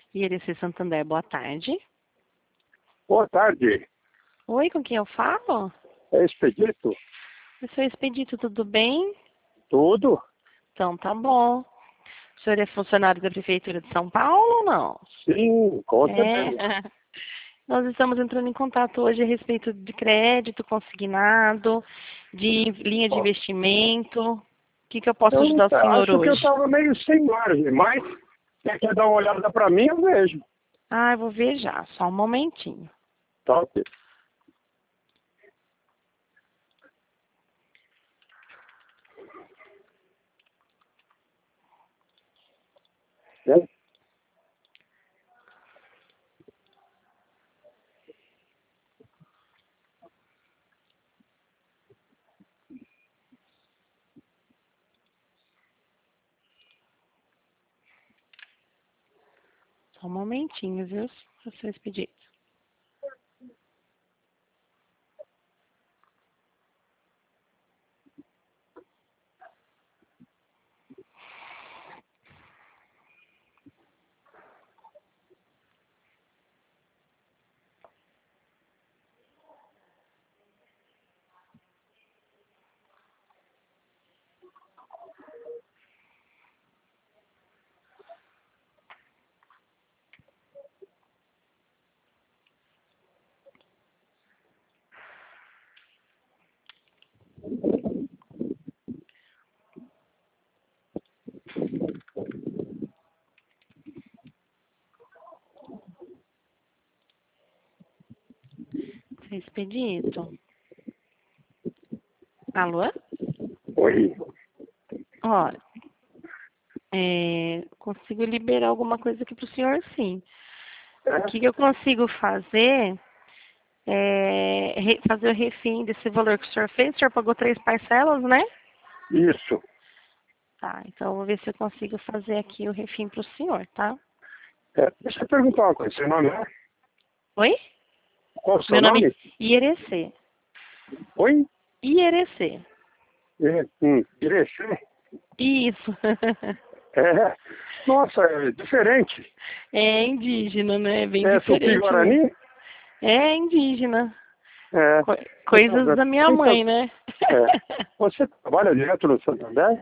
IRC Santander, boa tarde. Boa tarde. Oi, com quem eu falo? É Expedito? Eu sou Expedito, tudo bem? Tudo? Então tá bom. O senhor é funcionário da Prefeitura de São Paulo ou não? Sim, com certeza. É. Nós estamos entrando em contato hoje a respeito de crédito consignado, de linha de Ó, investimento. O que eu posso eu ajudar o senhor acho que eu hoje? estava meio sem margem, mas se quer dar uma olhada para mim, eu vejo. Ah, eu vou ver já, só um momentinho. Tá ok. Né? Só um momentinho, viu, seu Expedito? Seu Expedito? Alô? Oi. Ó, consigo liberar alguma coisa aqui para o senhor, sim. O É, que eu consigo fazer é fazer o refim desse valor que o senhor fez. O senhor pagou 3 parcelas, né? isso. Tá, então eu vou ver se eu consigo fazer aqui o refim para o senhor, tá? É, deixa eu perguntar uma coisa. Seu nome é? Oi? Qual o seu Meu nome nome? é Ierecê. Oi? Ierecê. Irecê? Isso. É. Nossa, é diferente. É indígena, né? Bem É diferente mesmo. Tupi-Guarani? É indígena. É. Coisas da minha Então, mãe, né? é. Você trabalha direto no Santander?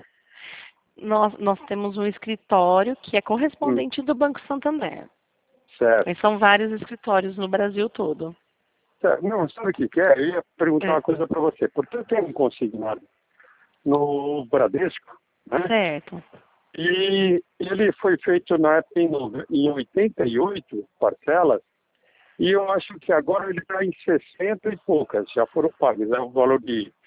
Nós temos um escritório que é Hum, correspondente do Banco Santander. certo. Mas são vários escritórios no Brasil todo. Certo. Não, sabe o que que é? Eu ia perguntar É, uma coisa para você. Porque eu tenho um consignado no Bradesco, né? certo. E ele foi feito na época em 88 parcelas, e eu acho que agora ele está em 60 e poucas, já foram pagas. É um valor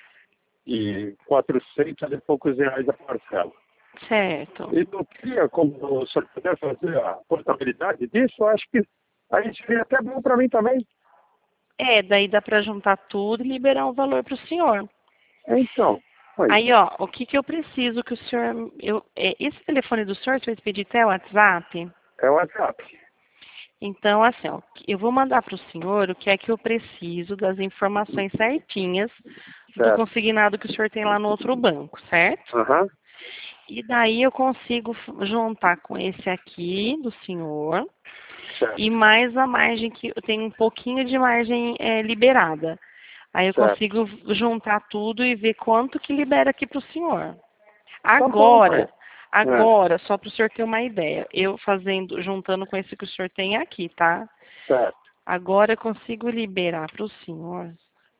de 400 e poucos reais a parcela. Certo. E não queria, como o senhor puder fazer a portabilidade disso, eu acho que aí seria até bom para mim também. Daí dá para juntar tudo e liberar um valor para o senhor. Então, aí, Aí, ó, o que eu preciso que o senhor... esse telefone do senhor, seu Expedito, é o WhatsApp? é o WhatsApp. Então, assim, ó, eu vou mandar para o senhor o que é que eu preciso das informações certinhas do Certo. consignado que o senhor tem lá no outro banco, certo? Aham, E daí eu consigo juntar com esse aqui do senhor certo, e mais a margem que eu tenho um pouquinho de margem liberada. Aí eu certo. consigo juntar tudo e ver quanto que libera aqui para o senhor. Tá bom, pai. Agora, É, agora, só para o senhor ter uma ideia, eu fazendo, juntando com esse que o senhor tem aqui, tá? certo. Agora eu consigo liberar para o senhor.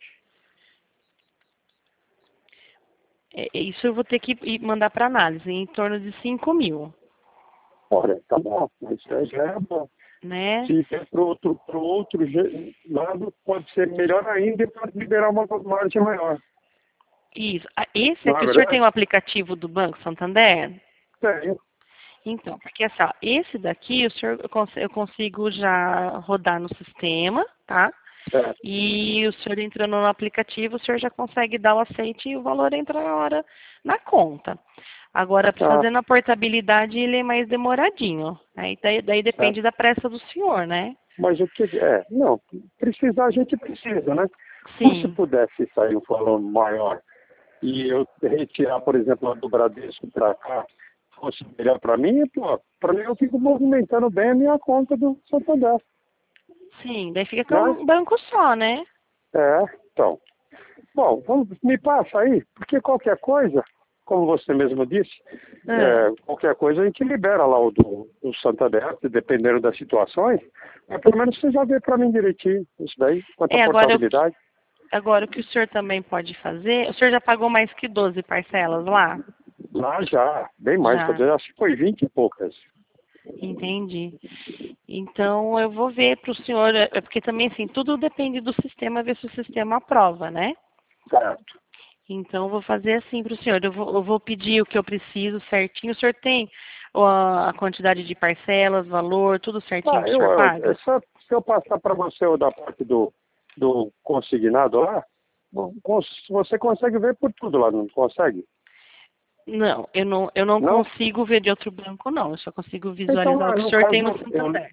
Isso eu vou ter que mandar para análise, em torno de 5 mil, Olha, tá bom, mas já é bom. né? Se der pro outro lado, pode ser melhor ainda e pode liberar uma margem maior. Isso. Esse Não aqui, é o senhor tem o verdade? aplicativo do Banco Santander? Tenho. Então, porque assim, ó, esse daqui o senhor, eu consigo já rodar no sistema, tá? Certo. E o senhor entrando no aplicativo, o senhor já consegue dar o aceite e o valor entra na hora na conta. Agora, Tá, fazendo a portabilidade, ele é mais demoradinho. Daí depende certo. da pressa do senhor, né? Mas o que é? Não, precisar a gente precisa, né? Como se Sim. pudesse sair um valor maior e eu retirar, por exemplo, a do Bradesco para cá, fosse melhor para mim, pô, para mim eu fico movimentando bem a minha conta do Santander. Sim, daí fica com um banco só, né? É, então. Bom, me passa aí, porque qualquer coisa, como você mesmo disse, qualquer coisa a gente libera lá o do Santander, dependendo das situações, mas pelo menos você já vê para mim direitinho isso daí, quanto à portabilidade. Agora, o que o senhor também pode fazer, o senhor já pagou mais que 12 parcelas lá? Lá já, bem mais, quer dizer, acho que foi 20 e poucas. Entendi. Então, eu vou ver para o senhor, porque também, assim, tudo depende do sistema, ver se o sistema aprova, né? Certo. Então, eu vou fazer assim para o senhor, eu vou pedir o que eu preciso certinho. O senhor tem a quantidade de parcelas, valor, tudo certinho que o senhor paga? Se eu passar para você o da parte do consignado lá, você consegue ver por tudo lá, não consegue? Não, eu não consigo ver de outro banco, não. Eu só consigo visualizar então, o que o senhor tem no Santander.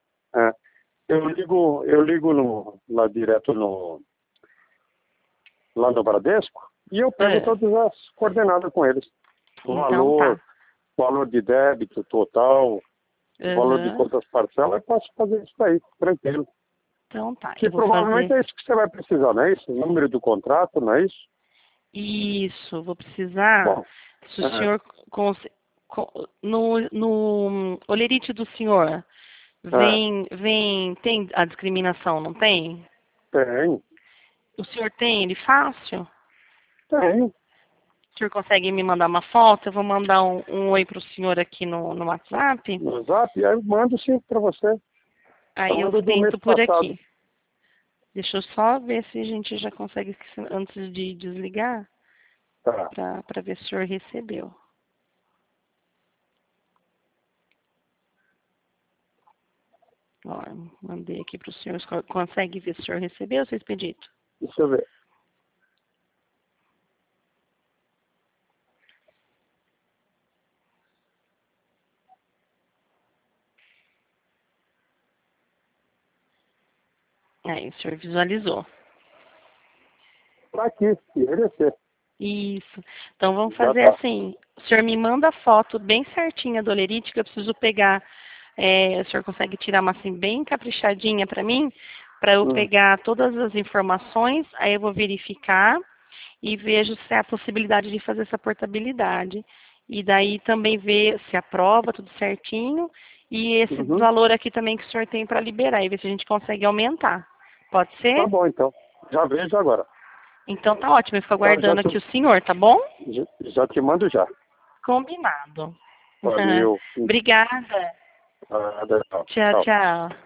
Eu ligo lá direto lá no Bradesco e eu pego todas as coordenadas com eles. O valor de débito total, valor de quantas parcelas, eu posso fazer isso aí, tranquilo. Então tá. Que provavelmente é isso que você vai precisar, não é isso? O número do contrato, não é isso? Isso, vou precisar. Se o senhor no olerite do senhor tem a discriminação, não tem? Tem. O senhor tem ele fácil? Tenho. O senhor consegue me mandar uma foto? Eu vou mandar um oi para o senhor aqui no WhatsApp. No WhatsApp? Aí eu mando sim para você. Aí eu tento por aqui. Deixa eu só ver se a gente já consegue, antes de desligar, para ver se o senhor recebeu. Ó, mandei aqui para o senhor. Consegue ver se o senhor recebeu, seu expedito? Deixa eu ver. Aí, o senhor visualizou. Para aqui, envelhecer. Isso. Então, vamos fazer assim. O senhor me manda a foto bem certinha do olerite, que eu preciso pegar. O senhor consegue tirar uma assim bem caprichadinha para mim? Para eu pegar todas as informações, aí eu vou verificar e vejo se há a possibilidade de fazer essa portabilidade. E daí também ver se aprova tudo certinho. E esse valor aqui também que o senhor tem para liberar. E ver se a gente consegue aumentar. Pode ser? Tá bom, então. Já vejo agora. Então tá ótimo. Eu fico aguardando aqui o senhor, tá bom? Já te mando já. Combinado. Valeu. Obrigada. Nada, Tchau, tchau.